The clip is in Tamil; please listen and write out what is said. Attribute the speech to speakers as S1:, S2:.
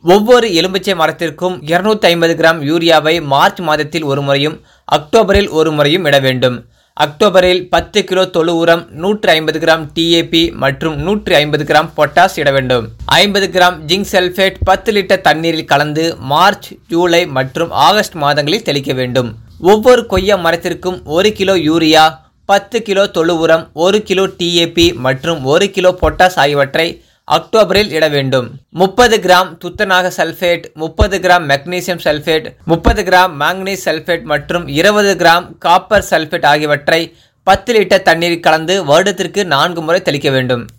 S1: ஒவ்வொரு எலுமிச்சை மரத்திற்கும் 250 கிராம் யூரியாவை மார்ச் மாதத்தில் ஒரு முறையும் அக்டோபரில் ஒரு முறையும் இட வேண்டும். அக்டோபரில் 10 கிலோ தொழு உரம், 150 கிராம் DAP மற்றும் 150 கிராம் பொட்டாஸ் இட வேண்டும். 50 கிராம் ஜிங்க் சல்பேட் 10 லிட்டர் தண்ணீரில் கலந்து மார்ச், ஜூலை மற்றும் ஆகஸ்ட் மாதங்களில் தெளிக்க வேண்டும். ஒவ்வொரு கொய்யா மரத்திற்கும் 1 கிலோ யூரியா, 10 கிலோ தொழு உரம், 1 கிலோ DAP மற்றும் 1 கிலோ பொட்டாஸ் ஆகியவற்றை அக்டோபரில் இட வேண்டும். 30 கிராம் துத்தநாக sulphate, 30 gram magnesium sulphate, 30 gram manganese sulphate மற்றும் 20 கிராம் காப்பர் சல்பேட் ஆகியவற்றை 10 லிட்டர் தண்ணீரில் கலந்து வருடத்திற்கு 4 முறை தெளிக்க வேண்டும்.